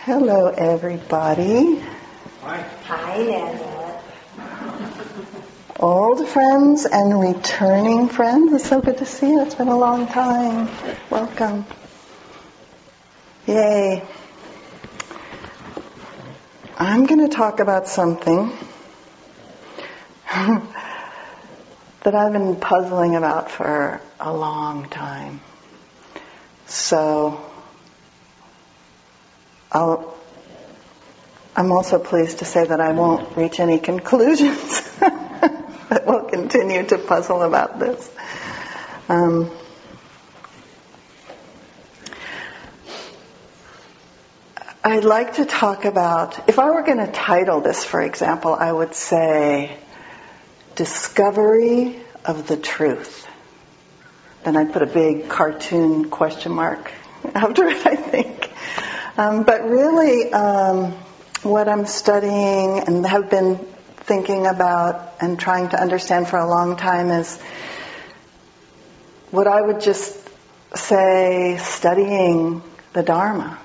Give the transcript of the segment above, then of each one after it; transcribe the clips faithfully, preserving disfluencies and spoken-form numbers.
Hello, everybody. Hi. Hi, Nanette. Old friends and returning friends. It's so good to see you. It's been a long time. Welcome. Yay. I'm going to talk about something that I've been puzzling about for a long time. So, I'll, I'm also pleased to say that I won't reach any conclusions, but we'll continue to puzzle about this. Um, I'd like to talk about, if I were going to title this, for example, I would say, Discovery of the Truth. Then I'd put a big cartoon question mark after it, I think. Um, but really, um, what I'm studying and have been thinking about and trying to understand for a long time is what I would just say studying the Dharma.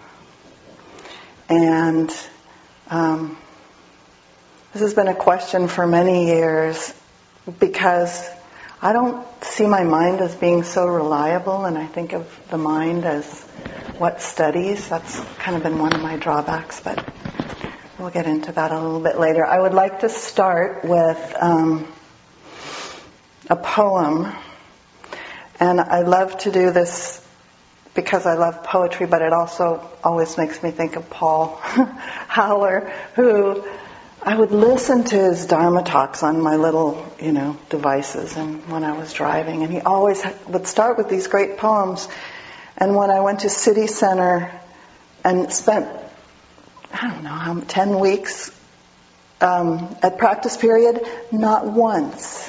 And um, this has been a question for many years because I don't see my mind as being so reliable, and I think of the mind as what studies. That's kind of been one of my drawbacks, but we'll get into that a little bit later. I would like to start with um, a poem, and I love to do this because I love poetry, but it also always makes me think of Paul Howler, who I would listen to his Dharma talks on my little, you know, devices and when I was driving, and he always would start with these great poems. And when I went to City Center and spent, I don't know, how ten weeks um, at practice period, not once,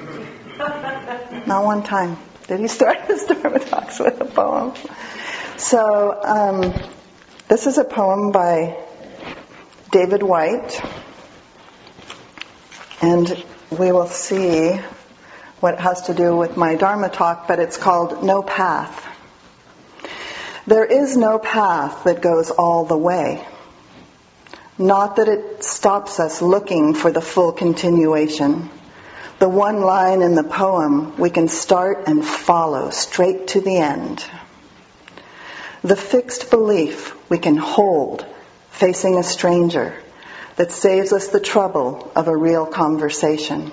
not one time did he start his Dharma talks with a poem. So um, this is a poem by David Whyte, and we will see what it has to do with my Dharma talk, but it's called No Path. There is no path that goes all the way. Not that it stops us looking for the full continuation. The one line in the poem we can start and follow straight to the end. The fixed belief we can hold facing a stranger that saves us the trouble of a real conversation.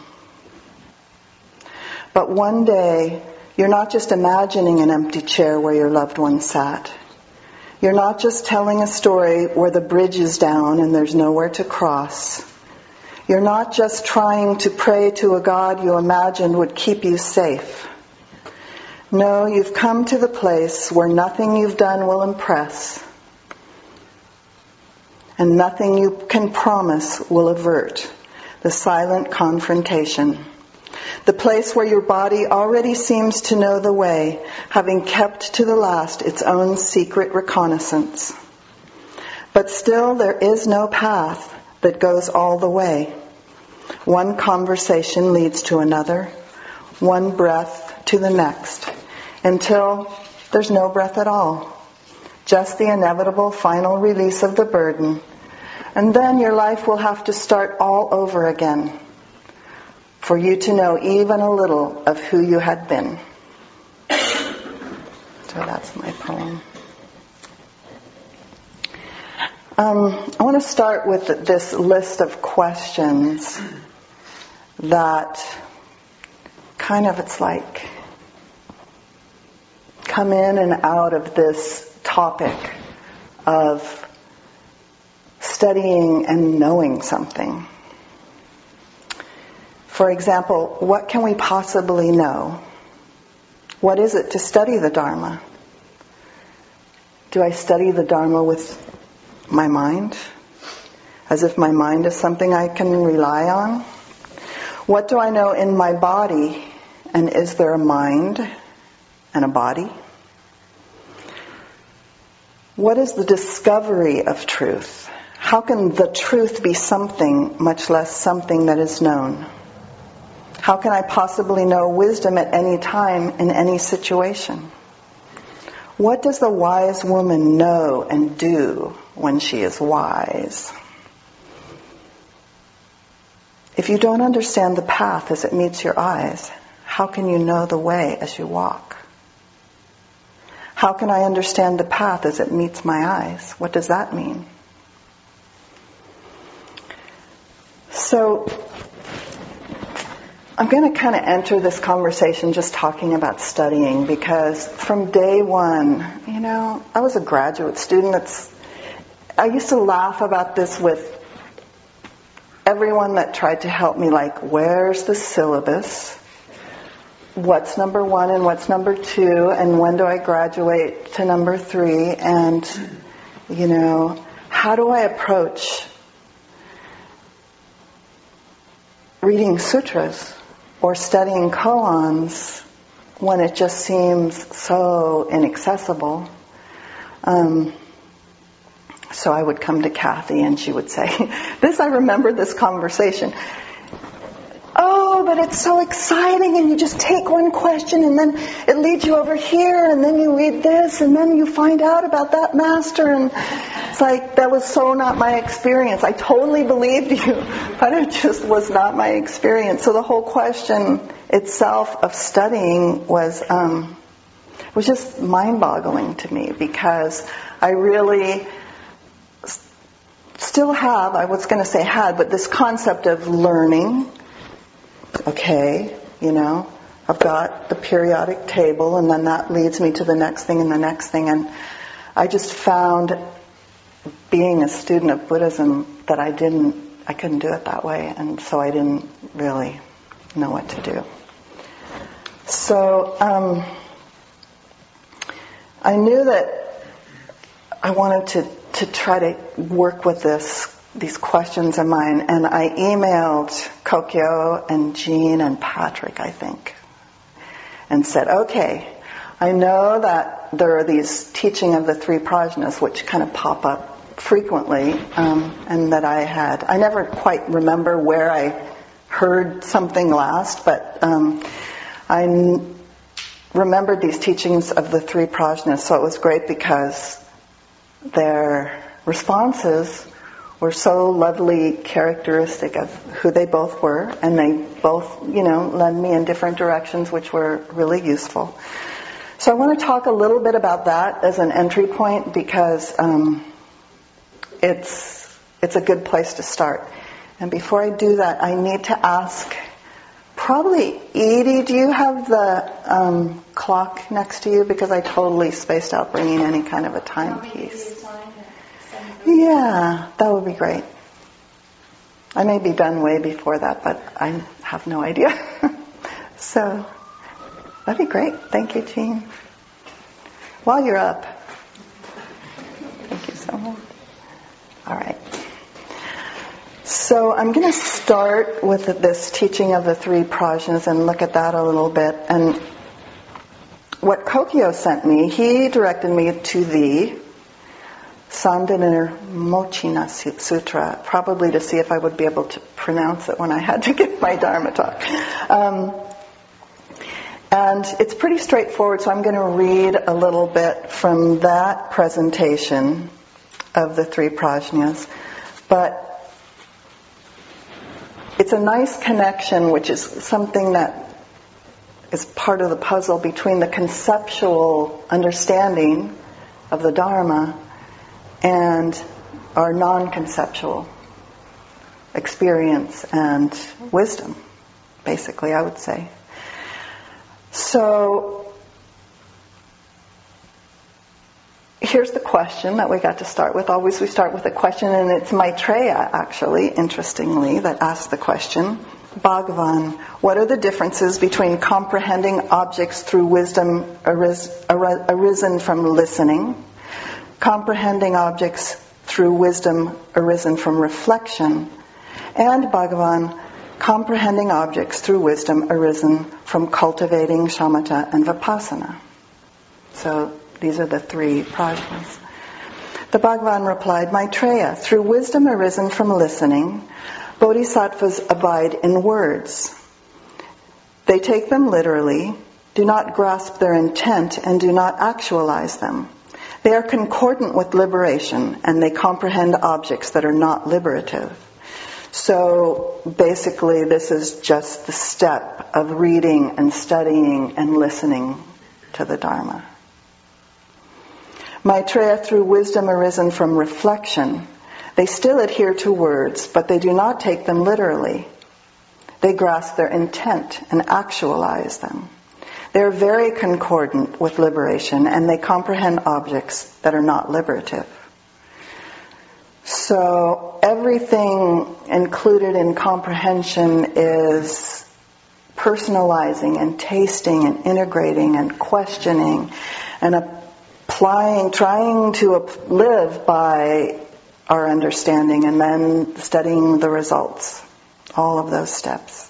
But one day, you're not just imagining an empty chair where your loved one sat. You're not just telling a story where the bridge is down and there's nowhere to cross. You're not just trying to pray to a God you imagined would keep you safe. No, you've come to the place where nothing you've done will impress, and nothing you can promise will avert the silent confrontation. The place where your body already seems to know the way, having kept to the last its own secret reconnaissance. But still there is no path that goes all the way. One conversation leads to another, one breath to the next, until there's no breath at all. Just the inevitable final release of the burden. And then your life will have to start all over again, for you to know even a little of who you had been. So that's my poem. Um, I want to start with this list of questions that kind of, it's like, come in and out of this topic of studying and knowing something. For example, what can we possibly know? What is it to study the Dharma? Do I study the Dharma with my mind? As if my mind is something I can rely on? What do I know in my body? And is there a mind and a body? What is the discovery of truth? How can the truth be something, much less something that is known? How can I possibly know wisdom at any time in any situation? What does the wise woman know and do when she is wise? If you don't understand the path as it meets your eyes, how can you know the way as you walk? How can I understand the path as it meets my eyes? What does that mean? So, I'm going to kind of enter this conversation just talking about studying, because from day one, you know, I was a graduate student. It's, I used to laugh about this with everyone that tried to help me, like, where's the syllabus? What's number one and what's number two? And when do I graduate to number three? And, you know, how do I approach reading sutras or studying koans when it just seems so inaccessible? Um, so I would come to Kathy and she would say, this, I remember this conversation. Oh, but it's so exciting, and you just take one question and then it leads you over here, and then you read this, and then you find out about that master, and it's like, that was so not my experience. I totally believed you, but it just was not my experience. So the whole question itself of studying was um, was just mind-boggling to me, because I really still have, I was going to say had, but this concept of learning. Okay, you know, I've got the periodic table, and then that leads me to the next thing and the next thing. And I just found, being a student of Buddhism, that I didn't, I couldn't do it that way. And so I didn't really know what to do. So um, I knew that I wanted to, to try to work with this these questions of mine, and I emailed Kokyo and Jean and Patrick, I think, and said, okay, I know that there are these teaching of the three prajnas which kind of pop up frequently, um, and that I had, I never quite remember where I heard something last, but um, I n- remembered these teachings of the three prajnas, so it was great because their responses were so lovely, characteristic of who they both were, and they both, you know, led me in different directions, which were really useful. So I want to talk a little bit about that as an entry point, because um, it's it's a good place to start. And before I do that, I need to ask, probably Edie, do you have the um, clock next to you? Because I totally spaced out bringing any kind of a timepiece. Yeah, that would be great. I may be done way before that, but I have no idea. So, that'd be great. Thank you, Jean. While you're up. Thank you so much. All right. So I'm going to start with this teaching of the three prajnas and look at that a little bit. And what Kokyo sent me, he directed me to the Sandana Mochina Sutra, probably to see if I would be able to pronounce it when I had to give my Dharma talk. Um, and it's pretty straightforward, so I'm going to read a little bit from that presentation of the three prajnas. But it's a nice connection, which is something that is part of the puzzle between the conceptual understanding of the Dharma and our non-conceptual experience and wisdom, basically, I would say. So, here's the question that we got to start with. Always we start with a question, and it's Maitreya, actually, interestingly, that asked the question. Bhagavan, what are the differences between comprehending objects through wisdom aris- ar- arisen from listening, comprehending objects through wisdom arisen from reflection, and Bhagavan, comprehending objects through wisdom arisen from cultivating shamatha and vipassana? So these are the three prajnas. The Bhagavan replied, Maitreya, through wisdom arisen from listening, bodhisattvas abide in words. They take them literally, do not grasp their intent, and do not actualize them. They are concordant with liberation, and they comprehend objects that are not liberative. So basically this is just the step of reading and studying and listening to the Dharma. Maitreya, through wisdom arisen from reflection, they still adhere to words, but they do not take them literally. They grasp their intent and actualize them. They are very concordant with liberation, and they comprehend objects that are not liberative. So everything included in comprehension is personalizing and tasting and integrating and questioning and applying, trying to live by our understanding, and then studying the results. All of those steps.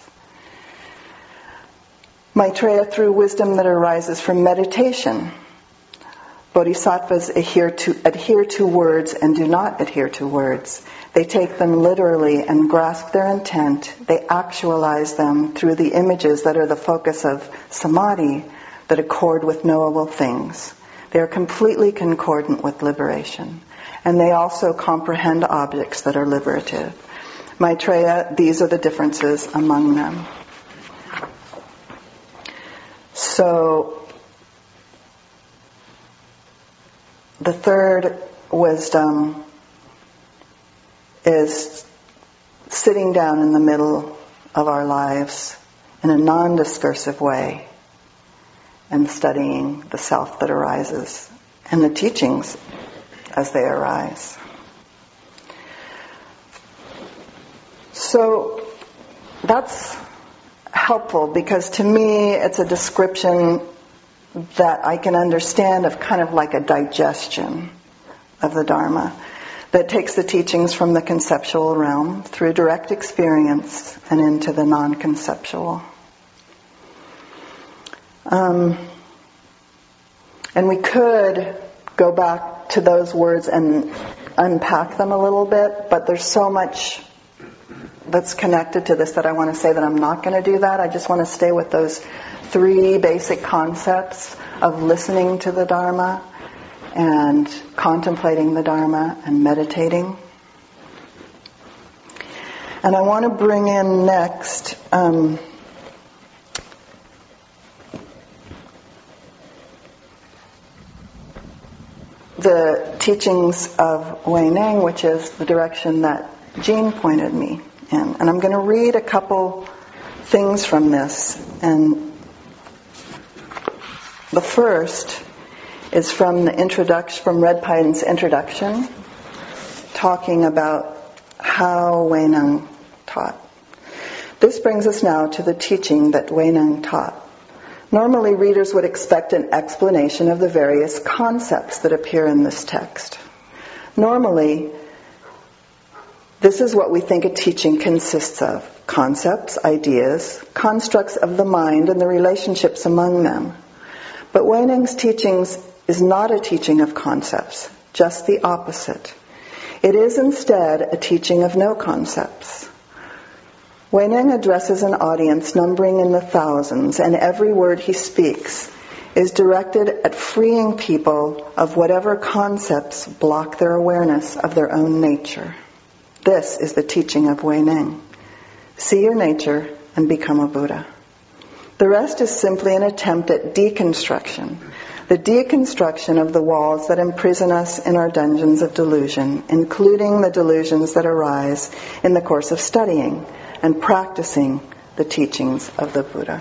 Maitreya, through wisdom that arises from meditation. Bodhisattvas adhere to, adhere to words and do not adhere to words. They take them literally and grasp their intent. They actualize them through the images that are the focus of samadhi that accord with knowable things. They are completely concordant with liberation. And they also comprehend objects that are liberative. Maitreya, these are the differences among them. So, the third wisdom is sitting down in the middle of our lives in a non-discursive way and studying the self that arises and the teachings as they arise. So that's helpful because to me it's a description that I can understand of kind of like a digestion of the Dharma that takes the teachings from the conceptual realm through direct experience and into the non-conceptual. Um, and we could go back to those words and unpack them a little bit, but there's so much that's connected to this that I want to say that I'm not going to do that. I just want to stay with those three basic concepts of listening to the Dharma and contemplating the Dharma and meditating. And I want to bring in next um, the teachings of Huineng, which is the direction that Jean pointed me in. And I'm going to read a couple things from this. And the first is from the introduction, from Red Pine's introduction, talking about how Huineng taught. This brings us now to the teaching that Huineng taught. Normally, readers would expect an explanation of the various concepts that appear in this text. Normally, this is what we think a teaching consists of: concepts, ideas, constructs of the mind, and the relationships among them. But Huineng's teachings is not a teaching of concepts, just the opposite. It is instead a teaching of no concepts. Huineng addresses an audience numbering in the thousands, and every word he speaks is directed at freeing people of whatever concepts block their awareness of their own nature. This is the teaching of Huineng. See your nature and become a Buddha. The rest is simply an attempt at deconstruction, the deconstruction of the walls that imprison us in our dungeons of delusion, including the delusions that arise in the course of studying and practicing the teachings of the Buddha.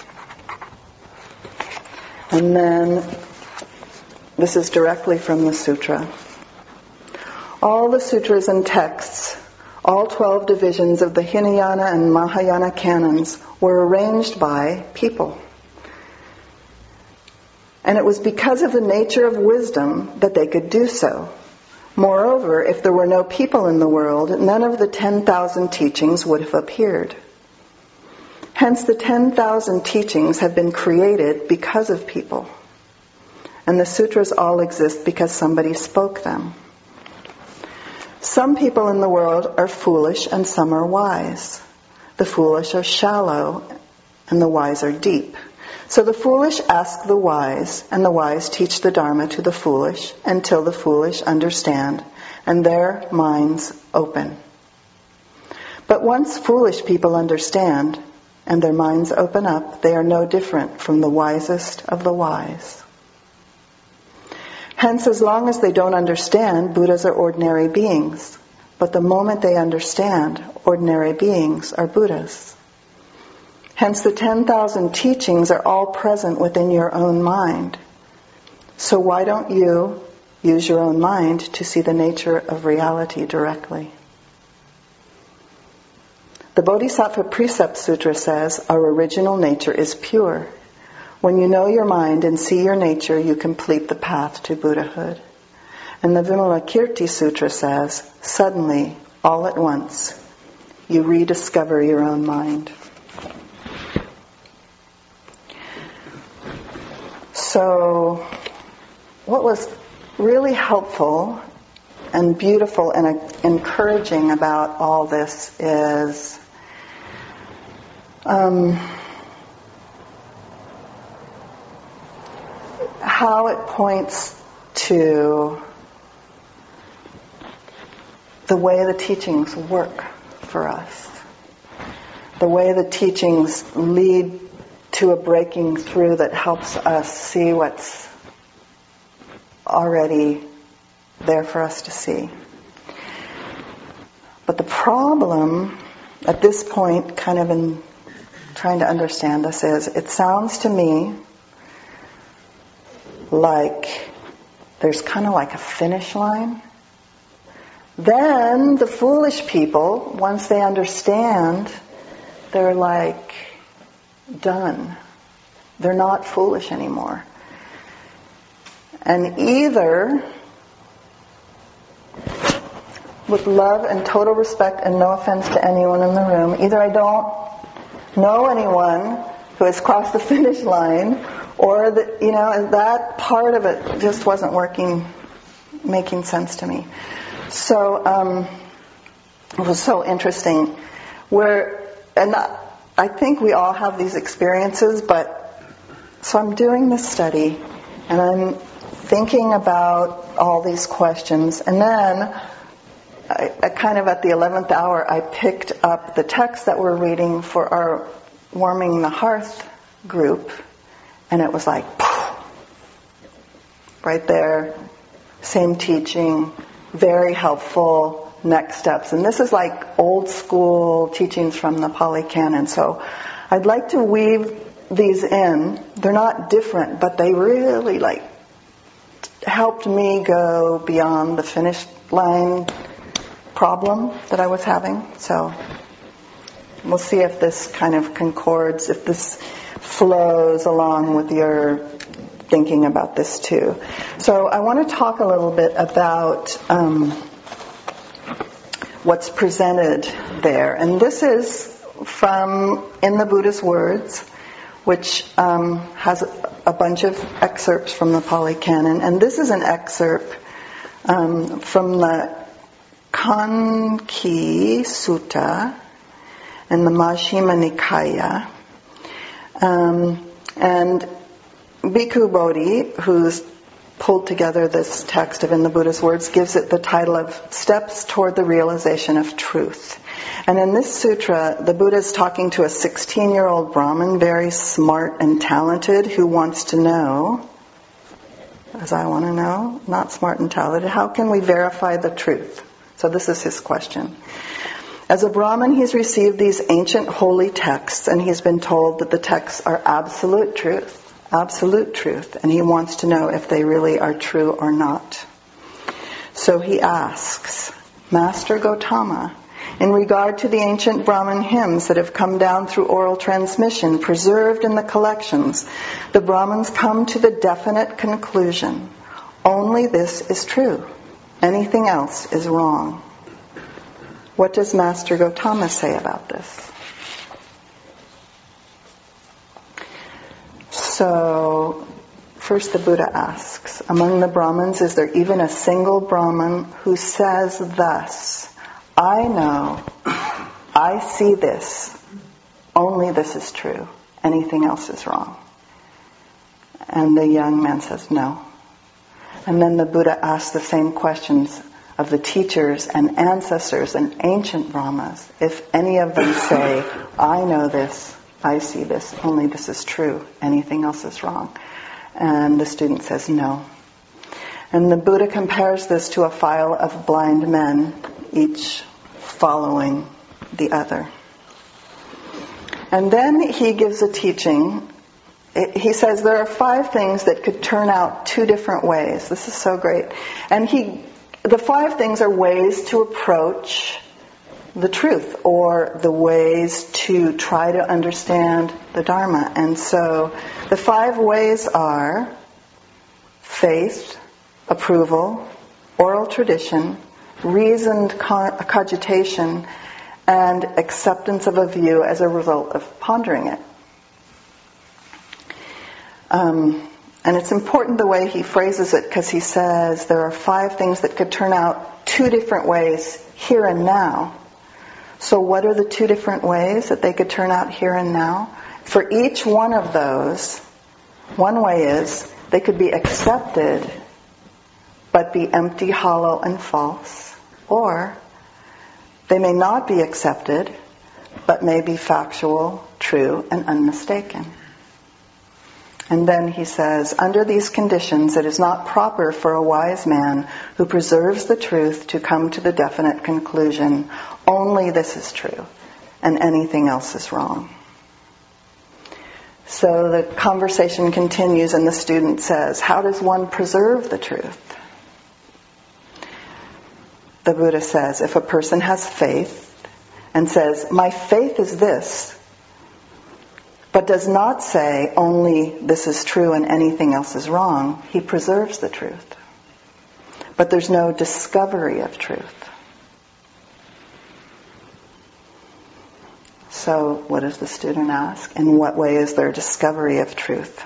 And then, this is directly from the sutra. All the sutras and texts, all twelve divisions of the Hinayana and Mahayana canons, were arranged by people. And it was because of the nature of wisdom that they could do so. Moreover, if there were no people in the world, none of the ten thousand teachings would have appeared. Hence, the ten thousand teachings have been created because of people. And the sutras all exist because somebody spoke them. Some people in the world are foolish and some are wise. The foolish are shallow and the wise are deep. So the foolish ask the wise, and the wise teach the Dharma to the foolish until the foolish understand and their minds open. But once foolish people understand and their minds open up, they are no different from the wisest of the wise. Hence, as long as they don't understand, Buddhas are ordinary beings. But the moment they understand, ordinary beings are Buddhas. Hence, the ten thousand teachings are all present within your own mind. So why don't you use your own mind to see the nature of reality directly? The Bodhisattva Precept Sutra says, our original nature is pure. When you know your mind and see your nature, you complete the path to Buddhahood. And the Vimalakirti Sutra says, suddenly, all at once, you rediscover your own mind. So, what was really helpful and beautiful and encouraging about all this is um, how it points to the way the teachings work for us. The way the teachings lead to a breaking through that helps us see what's already there for us to see. But the problem at this point, kind of in trying to understand this, is it sounds to me like there's kind of like a finish line. Then the foolish people, once they understand, they're like done. They're not foolish anymore. And either, with love and total respect and no offense to anyone in the room, either I don't know anyone who has crossed the finish line, or that, you know, that part of it just wasn't working, making sense to me. So um, it was so interesting. Where, and I think we all have these experiences, but so I'm doing this study, and I'm thinking about all these questions, and then I, I kind of at the eleventh hour, I picked up the text that we're reading for our Warming the Hearth group, and it was like, poof, right there, same teaching, very helpful, next steps. And this is like old school teachings from the Pali Canon. So I'd like to weave these in. They're not different, but they really like helped me go beyond the finish line problem that I was having. So we'll see if this kind of concords, if this flows along with your thinking about this too. So I want to talk a little bit about um, what's presented there. And this is from In the Buddha's Words, which um, has a bunch of excerpts from the Pali Canon. And this is an excerpt um, from the Kanki Sutta and the Majjhima Nikaya. Um, and Bhikkhu Bodhi, who's pulled together this text of In the Buddha's Words, gives it the title of Steps Toward the Realization of Truth. And in this sutra, the Buddha is talking to a sixteen-year-old Brahmin, very smart and talented, who wants to know, as I want to know, not smart and talented, how can we verify the truth? So this is his question. As a Brahmin, he's received these ancient holy texts, and he's been told that the texts are absolute truth. Absolute truth, and he wants to know if they really are true or not. So he asks, Master Gautama, in regard to the ancient Brahmin hymns that have come down through oral transmission, preserved in the collections, the Brahmins come to the definite conclusion, only this is true, anything else is wrong. What does Master Gautama say about this? So, first the Buddha asks, among the Brahmins, is there even a single Brahmin who says thus, I know, I see this, only this is true, anything else is wrong? And the young man says, no. And then the Buddha asks the same questions of the teachers and ancestors and ancient Brahmas. If any of them say, I know this, I see this, only this is true, anything else is wrong. And the student says, no. And the Buddha compares this to a file of blind men, each following the other. And then he gives a teaching. He says there are five things that could turn out two different ways. This is so great. And he, the five things are ways to approach the truth, or the ways to try to understand the Dharma. And so the five ways are faith, approval, oral tradition, reasoned cogitation, and acceptance of a view as a result of pondering it. Um, and it's important the way he phrases it, because he says there are five things that could turn out two different ways here and now. So what are the two different ways that they could turn out here and now? For each one of those, one way is they could be accepted but be empty, hollow, and false. Or they may not be accepted but may be factual, true, and unmistaken. And then he says, under these conditions, it is not proper for a wise man who preserves the truth to come to the definite conclusion, only this is true, and anything else is wrong. So the conversation continues, and the student says, how does one preserve the truth? The Buddha says, if a person has faith and says, my faith is this, but does not say only this is true and anything else is wrong, he preserves the truth. But there's no discovery of truth. So what does the student ask? In what way is there discovery of truth?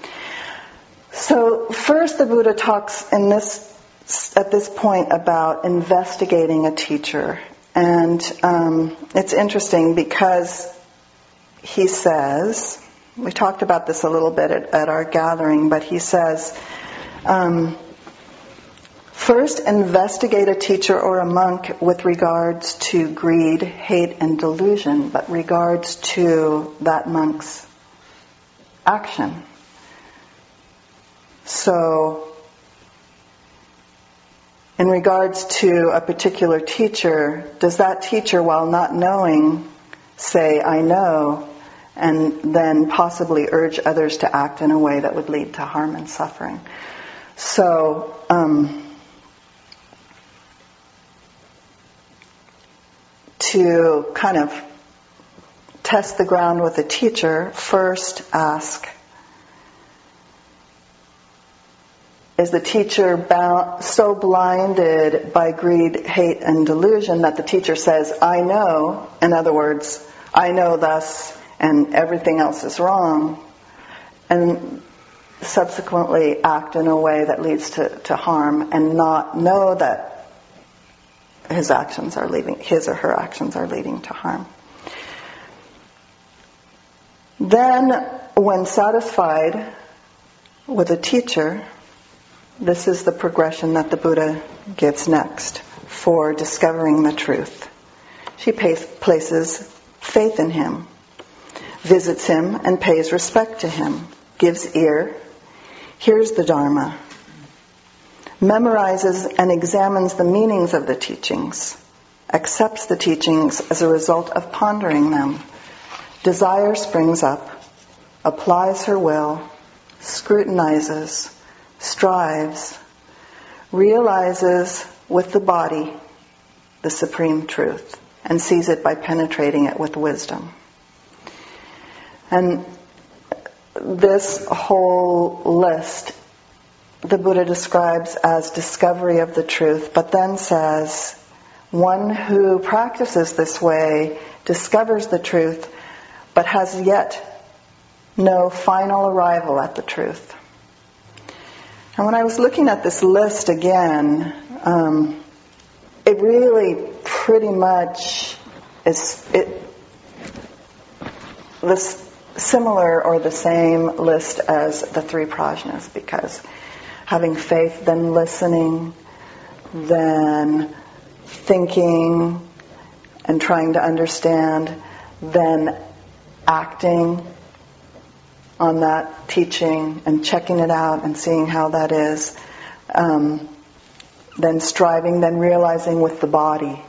So first the Buddha talks in this at this point about investigating a teacher. And um, it's interesting because he says, we talked about this a little bit at, at our gathering, but he says, um, first investigate a teacher or a monk with regards to greed, hate, and delusion, but regards to that monk's action. So, in regards to a particular teacher, does that teacher, while not knowing, say, I know, and then possibly urge others to act in a way that would lead to harm and suffering? So, um, to kind of test the ground with a teacher, first ask, is the teacher bound, so blinded by greed, hate, and delusion that the teacher says, I know, in other words, I know thus, and everything else is wrong, and subsequently act in a way that leads to, to harm, and not know that his actions are leading, his or her actions are leading to harm. Then, when satisfied with a teacher, this is the progression that the Buddha gives next for discovering the truth. She pays, places faith in him, visits him and pays respect to him, gives ear, hears the Dharma, memorizes and examines the meanings of the teachings, accepts the teachings as a result of pondering them. Desire springs up, applies her will, scrutinizes, strives, realizes with the body the supreme truth, and sees it by penetrating it with wisdom. And this whole list the Buddha describes as discovery of the truth, but then says, one who practices this way discovers the truth, but has yet no final arrival at the truth. And when I was looking at this list again, um, it really pretty much is, it, this similar or the same list as the three prajnas, because having faith, then listening, then thinking and trying to understand, then acting on that teaching and checking it out and seeing how that is, um, then striving, then realizing with the body.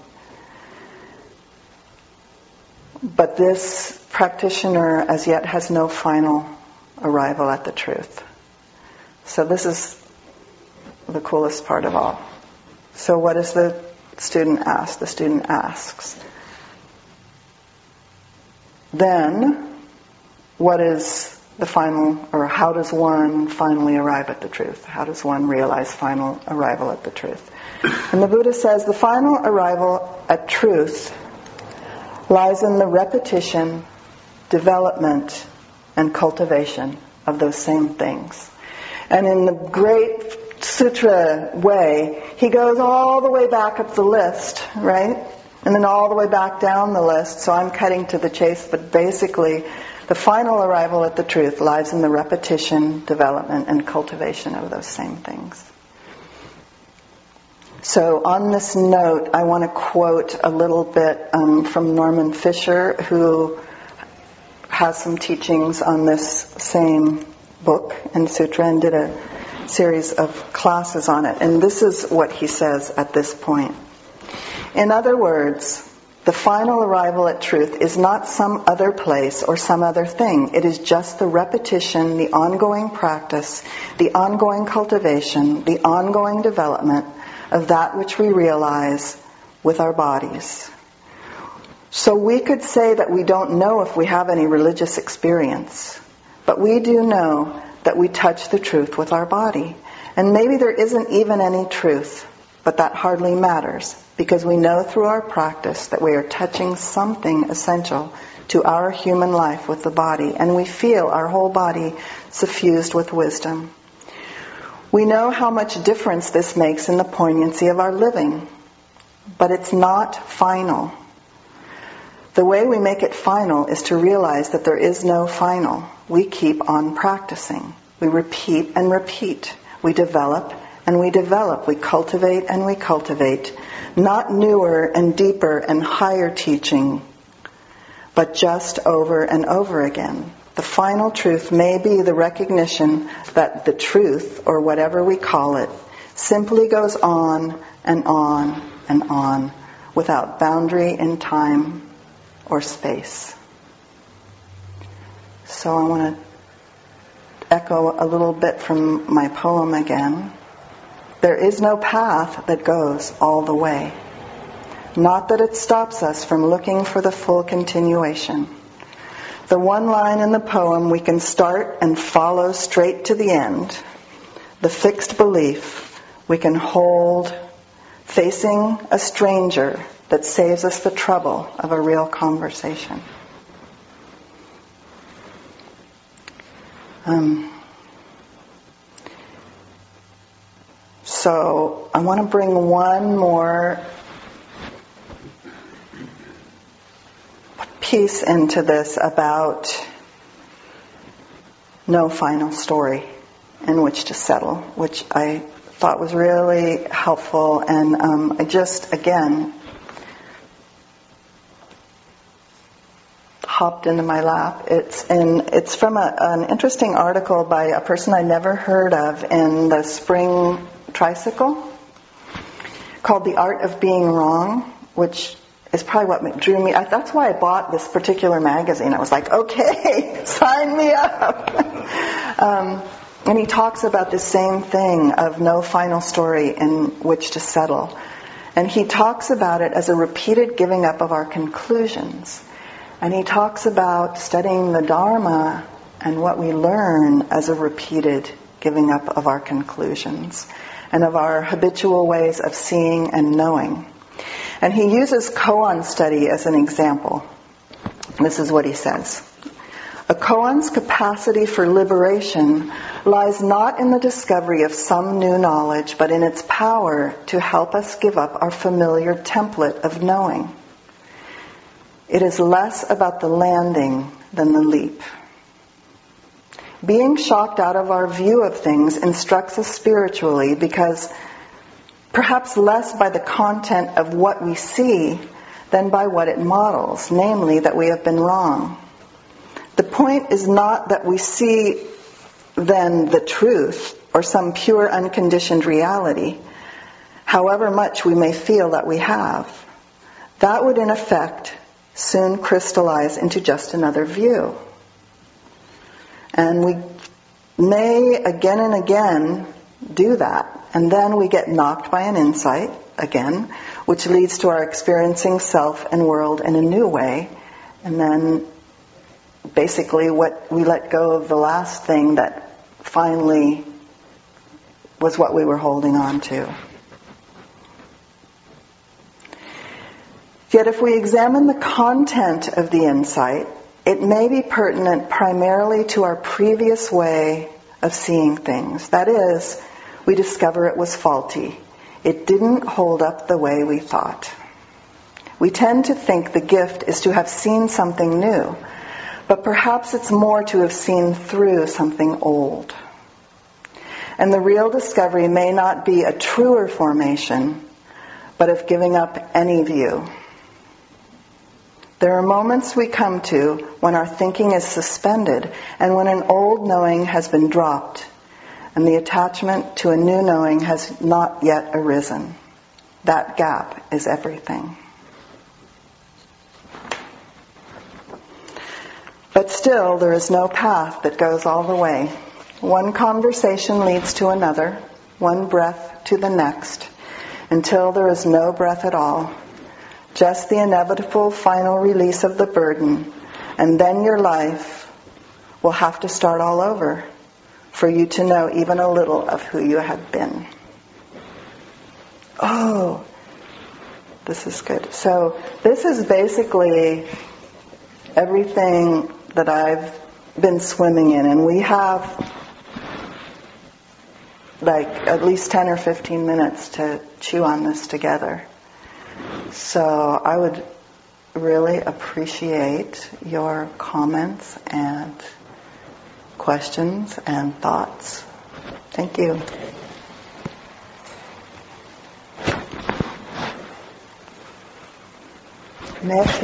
But this practitioner as yet has no final arrival at the truth. So this is the coolest part of all. So what does the student ask? The student asks, then what is the final, or how does one finally arrive at the truth? How does one realize final arrival at the truth? And the Buddha says the final arrival at truth lies in the repetition, development, and cultivation of those same things. And in the great sutra way, he goes all the way back up the list, right? And then all the way back down the list. So I'm cutting to the chase, but basically the final arrival at the truth lies in the repetition, development, and cultivation of those same things. So on this note, I want to quote a little bit um, from Norman Fisher, who has some teachings on this same book and sutra and did a series of classes on it. And this is what he says at this point. In other words, the final arrival at truth is not some other place or some other thing. It is just the repetition, the ongoing practice, the ongoing cultivation, the ongoing development of that which we realize with our bodies. So we could say that we don't know if we have any religious experience, but we do know that we touch the truth with our body. And maybe there isn't even any truth, but that hardly matters, because we know through our practice that we are touching something essential to our human life with the body, and we feel our whole body suffused with wisdom. We know how much difference this makes in the poignancy of our living, but it's not final. The way we make it final is to realize that there is no final. We keep on practicing. We repeat and repeat. We develop and we develop. We cultivate and we cultivate. Not newer and deeper and higher teaching, but just over and over again. The final truth may be the recognition that the truth, or whatever we call it, simply goes on and on and on without boundary in time or space. So I want to echo a little bit from my poem again. There is no path that goes all the way. Not that it stops us from looking for the full continuation. The one line in the poem, we can start and follow straight to the end. The fixed belief we can hold facing a stranger that saves us the trouble of a real conversation. Um, so I want to bring one more piece into this about no final story in which to settle, which I thought was really helpful. And um, I just, again, hopped into my lap. It's in, it's from a, an interesting article by a person I never heard of in the Spring Tricycle called The Art of Being Wrong, which is probably what drew me. I, that's why I bought this particular magazine. I was like, okay, sign me up. um, and he talks about this same thing of no final story in which to settle. And he talks about it as a repeated giving up of our conclusions. And he talks about studying the Dharma and what we learn as a repeated giving up of our conclusions and of our habitual ways of seeing and knowing. And he uses koan study as an example. This is what he says. A koan's capacity for liberation lies not in the discovery of some new knowledge, but in its power to help us give up our familiar template of knowing. It is less about the landing than the leap. Being shocked out of our view of things instructs us spiritually because perhaps less by the content of what we see than by what it models, namely that we have been wrong. The point is not that we see then the truth or some pure unconditioned reality, however much we may feel that we have. That would in effect soon crystallize into just another view. And we may again and again do that. And then we get knocked by an insight, again, which leads to our experiencing self and world in a new way. And then basically what we let go of the last thing that finally was what we were holding on to. Yet if we examine the content of the insight, it may be pertinent primarily to our previous way of seeing things. That is, we discover it was faulty. It didn't hold up the way we thought. We tend to think the gift is to have seen something new, but perhaps it's more to have seen through something old. And the real discovery may not be a truer formation, but of giving up any view. There are moments we come to when our thinking is suspended and when an old knowing has been dropped and the attachment to a new knowing has not yet arisen. That gap is everything. But still, there is no path that goes all the way. One conversation leads to another, one breath to the next, until there is no breath at all. Just the inevitable final release of the burden, and then your life will have to start all over for you to know even a little of who you have been. Oh, this is good. So this is basically everything that I've been swimming in, and we have like at least ten or fifteen minutes to chew on this together. So I would really appreciate your comments and questions and thoughts. Thank you. Merci.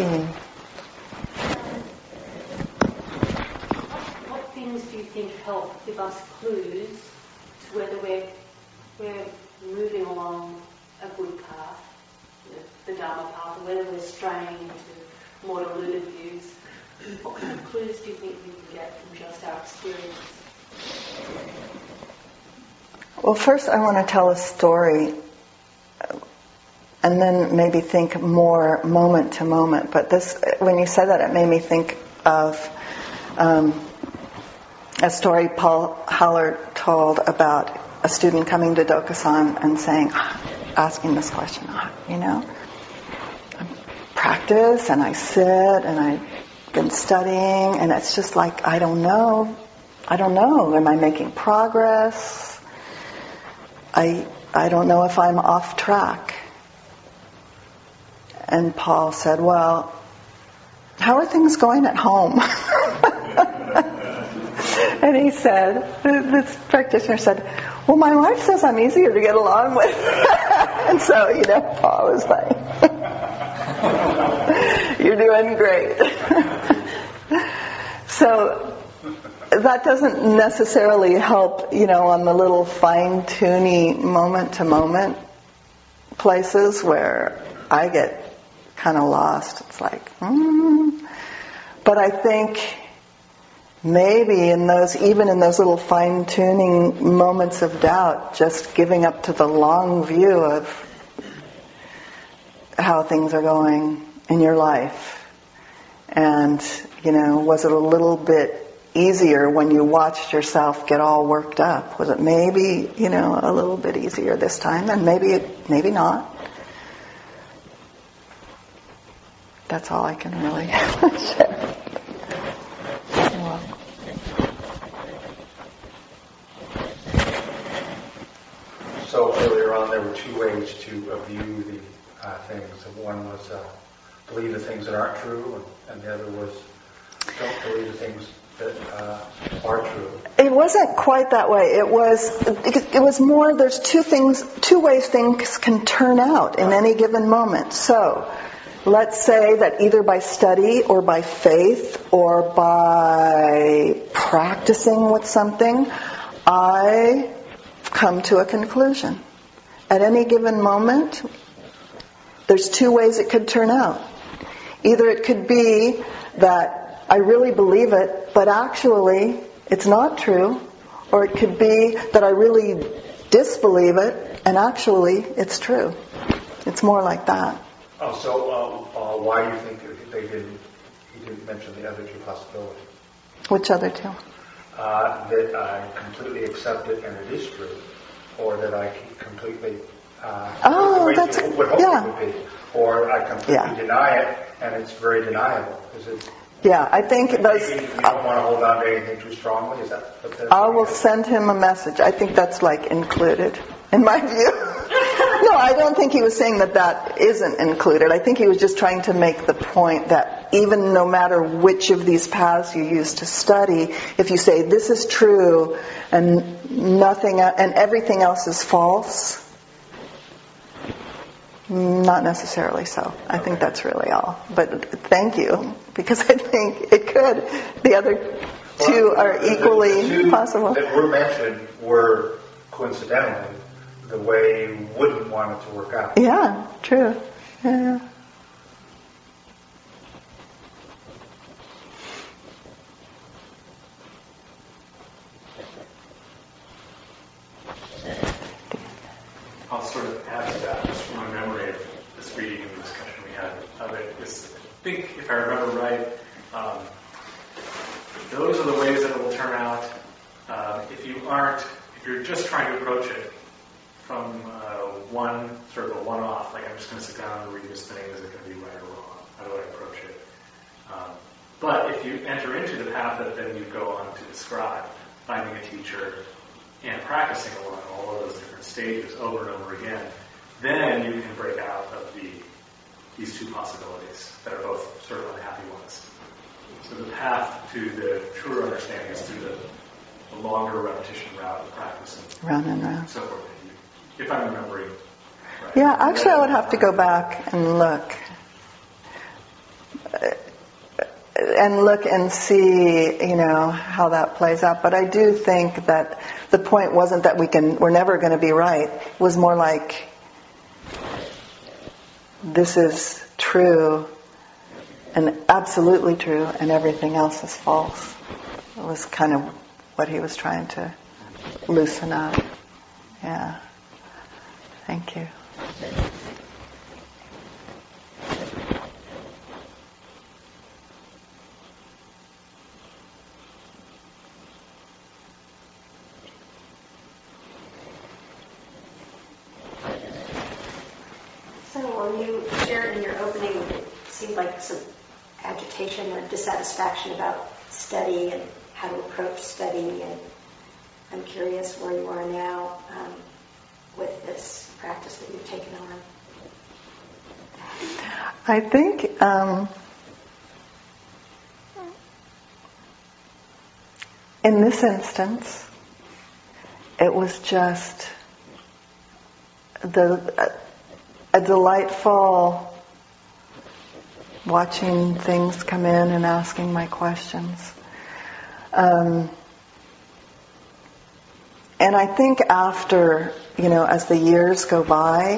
What things do you think help give us clues to whether we're, we're moving along a good path? The Dharma path, or whether we're straying into more deluded views? What kind of clues do you think we can get from just our experience? Well, first I want to tell a story and then maybe think more moment to moment. But this, when you said that, it made me think of um, a story Paul Haller told about a student coming to Dokusan and saying, asking this question, you know, practice and I sit and I've been studying and it's just like, I don't know. I don't know. Am I making progress? I I don't know if I'm off track. And Paul said, well, how are things going at home? And he said, this practitioner said, well, my wife says I'm easier to get along with. And so, you know, Paul was like, you're doing great. So that doesn't necessarily help, you know, on the little fine-tuning moment-to-moment places where I get kind of lost. It's like, hmm. But I think maybe in those, even in those little fine-tuning moments of doubt, just giving up to the long view of how things are going in your life. And, you know, was it a little bit easier when you watched yourself get all worked up? Was it maybe, you know, a little bit easier this time? And maybe, maybe not. That's all I can really share. So earlier on, there were two ways to uh, view the uh, things. One was uh, believe the things that aren't true, and, and the other was don't believe the things that uh, are true. It wasn't quite that way. It was, it was more, there's two things, two ways things can turn out in any given moment. So, let's say that either by study or by faith or by practicing with something, I come to a conclusion. At any given moment, there's two ways it could turn out. Either it could be that I really believe it, but actually it's not true, or it could be that I really disbelieve it, and actually it's true. It's more like that. Oh, so uh, uh, why do you think that they didn't? He didn't mention the other two possibilities. Which other two? Uh, that I completely accept it and it is true, or that I completely uh, oh, would, that's would hope yeah. it would be, or I completely yeah. deny it and it's very deniable. Is it? Yeah, I think those. You don't want to hold on to anything too strongly. Is that? What I will send him a message. I think that's like included in my view. No, I don't think he was saying that that isn't included. I think he was just trying to make the point that even no matter which of these paths you use to study, if you say this is true and nothing and everything else is false, not necessarily so. I think that's really all. But thank you, because I think it could. The other two well, are equally the two possible. That were mentioned were coincidentally the way you wouldn't want it to work out. Yeah, true. Yeah. I'll sort of add to that, just from my memory of this reading and the discussion we had of it. Is, I think, if I remember right, um, those are the ways that it will turn out. Uh, if you aren't, if you're just trying to approach it from uh, one sort of a one-off, like I'm just going to sit down and read this thing, is it going to be right or wrong? How do I approach it? Um, but if you enter into the path that then you go on to describe, finding a teacher and practicing along all of those different stages over and over again, then you can break out of the these two possibilities that are both sort of unhappy ones. So the path to the truer understanding is through the, the longer repetition route of practice and round and round. so forth. If I'm remembering right. Yeah, actually I would have to go back and look. And look and see, you know, how that plays out. But I do think that the point wasn't that we can, we're never going to be right. It was more like, this is true and absolutely true, and everything else is false. It was kind of what he was trying to loosen up. Yeah. Thank you. So when you shared in your opening, it seemed like some agitation or dissatisfaction about study and how to approach study, and I'm curious where you are now um, with this practice that you've taken on. I think um, in this instance, it was just the a delightful watching things come in and asking my questions. Um, and I think after, you know, as the years go by,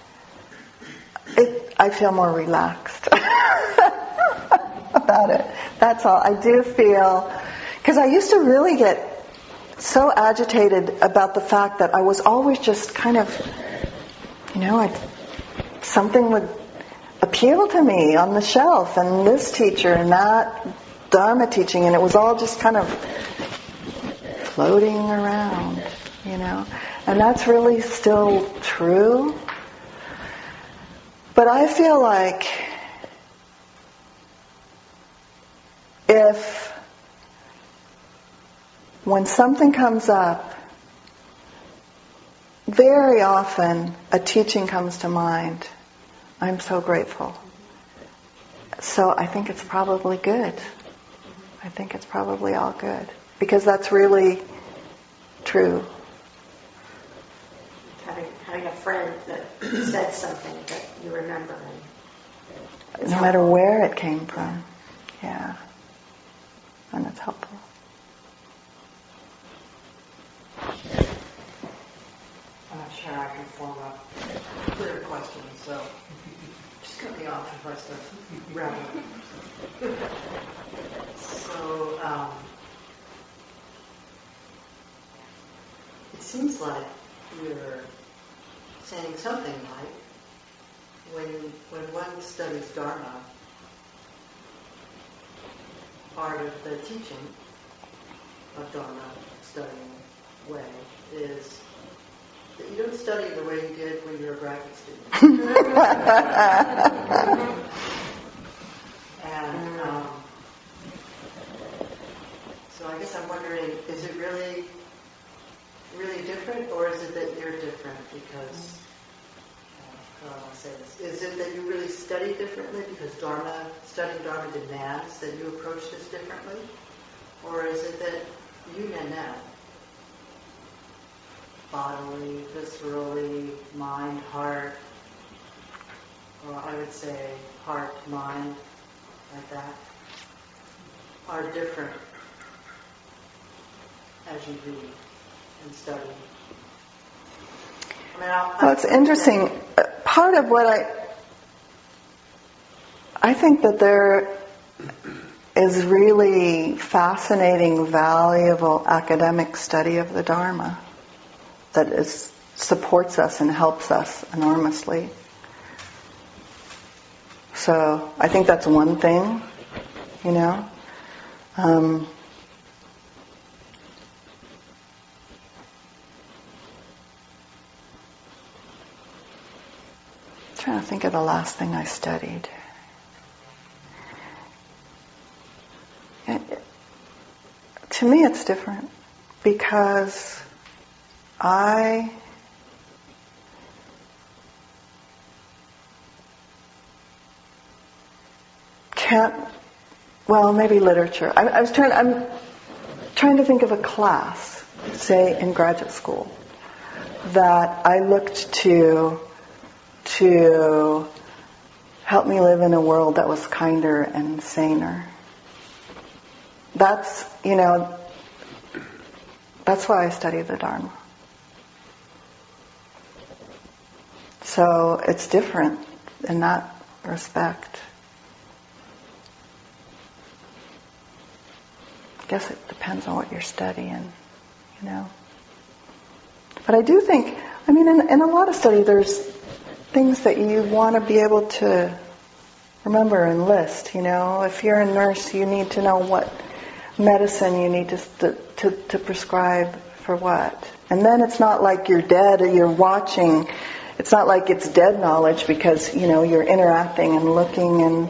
it, I feel more relaxed about it. That's all. I do feel, because I used to really get so agitated about the fact that I was always just kind of, you know, I, something would appeal to me on the shelf, and this teacher and that Dharma teaching, and it was all just kind of floating around, you know. And that's really still true. But I feel like if when something comes up, very often a teaching comes to mind. I'm so grateful. So I think it's probably good. I think it's probably all good. Because that's really true. Having, having a friend that said something that you remember. And no matter where it came from. Yeah. And it's helpful. I'm not sure I can form a clear question, so just cut me off if I start rambling. So, um, it seems like you're saying something like, when when one studies Dharma, part of the teaching of Dharma studying way is that you don't study the way you did when you were a graduate student. and um, so I guess I'm wondering, is it really, really different, or is it that you're different because, uh, how do I want to say this? Is it that you really study differently because Dharma, studying Dharma demands that you approach this differently? Or is it that you now, bodily, viscerally, mind, heart, or I would say heart, mind, like that, are different as you read and study? I mean, I'll, well, it's interesting. Part of what I... I think that there is really fascinating, valuable academic study of the Dharma that is, supports us and helps us enormously. So I think that's one thing, you know. Um, trying to think of the last thing I studied. It, to me it's different because I can't, well, maybe literature. I, I was trying, I'm trying to think of a class, say in graduate school, that I looked to to help me live in a world that was kinder and saner. That's, you know, that's why I study the Dharma. So it's different in that respect. I guess it depends on what you're studying, you know. But I do think, I mean, in, in a lot of study, there's things that you want to be able to remember and list, you know. If you're a nurse, you need to know what medicine you need to, to to prescribe for what. And then it's not like you're dead or you're watching. It's not like it's dead knowledge because, you know, you're interacting and looking and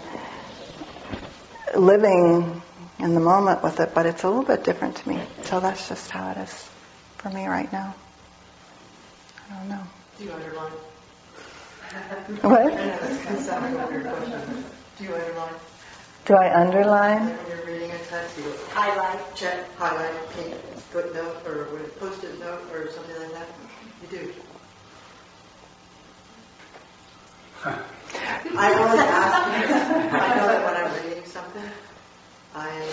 living in the moment with it, but it's a little bit different to me. So that's just how it is for me right now. I don't know. Do you underline? What? I know this kind of sounds like a weird question. Do you underline? Do I underline? Like when you're reading a text, you highlight. check, highlight, pink, footnote, or what, a post-it note, or something like that? You do. I always ask because I know that when I'm reading something, I,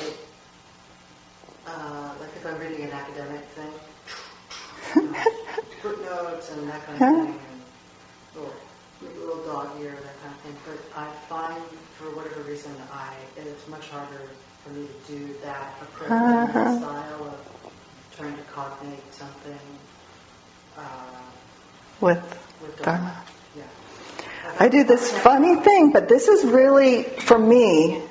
uh, like if I'm reading an academic thing, you know, footnotes and that kind of thing, and little, little dog ear, that kind of thing. But I find, for whatever reason, I it's much harder for me to do that approach, uh-huh. that style of trying to cognate something uh, with, with Dharma. Dharma. Yeah. I do this funny thing, but this is really, for me,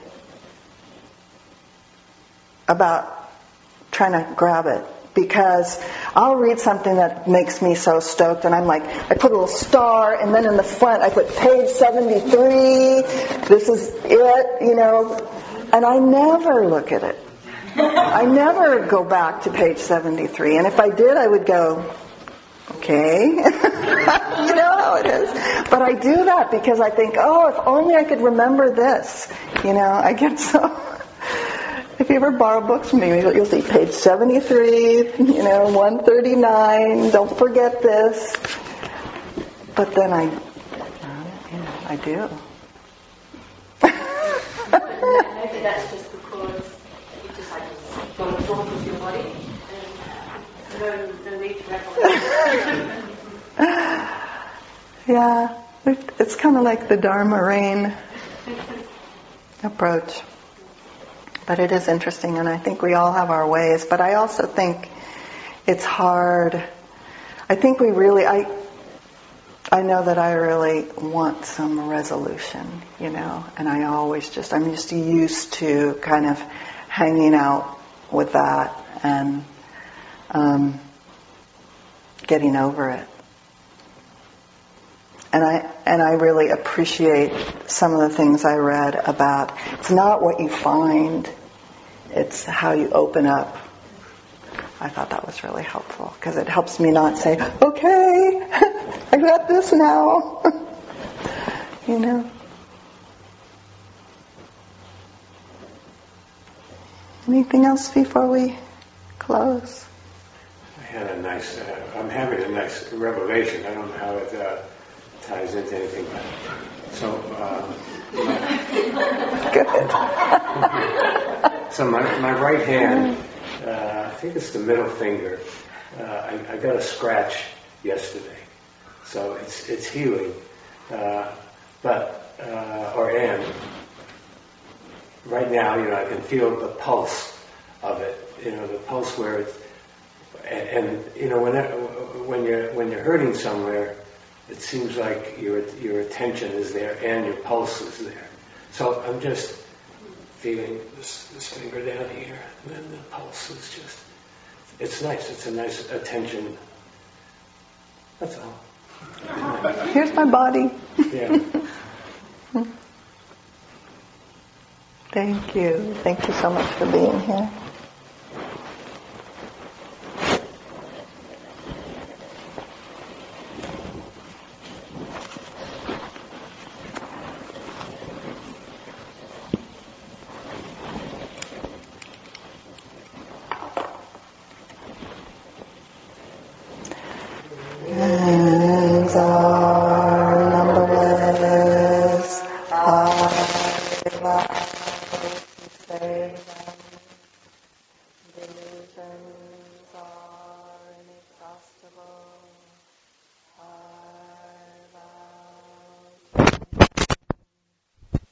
about trying to grab it. Because I'll read something that makes me so stoked, and I'm like, I put a little star, and then in the front I put page seventy-three, this is it, you know, and I never look at it. I never go back to page seventy-three, and if I did, I would go, okay, you know how it is. But I do that because I think, oh, if only I could remember this, you know, I get so... if you ever borrow books from me, you'll, you'll see page seventy-three, you know, one thirty-nine, don't forget this. But then I, yeah, I do. Maybe that's just because you just like got a thought with your body and no, no need to recollect. Yeah, it's kind of like the Dharma rain approach. But it is interesting, and I think we all have our ways. But I also think it's hard. I think we really, I I know that I really want some resolution, you know, and I always just, I'm just used to kind of hanging out with that and um, getting over it. And I and I really appreciate some of the things I read about, it's not what you find, it's how you open up. I thought that was really helpful, because it helps me not say, okay, I got this now. You know? Anything else before we close? I had a nice, uh, I'm having a nice revelation. I don't know how it uh, ties into anything. So, um, Good. so my, my right hand, uh, I think it's the middle finger. Uh, I, I got a scratch yesterday, so it's it's healing. Uh, but uh, or and right now, you know, I can feel the pulse of it. You know, the pulse where it's and, and you know when when you're when you're hurting somewhere, it seems like your your attention is there and your pulse is there. So I'm just feeling this, this finger down here, and then the pulse is just, it's nice. It's a nice attention. That's all. Here's my body. Yeah. Thank you. Thank you so much for being here.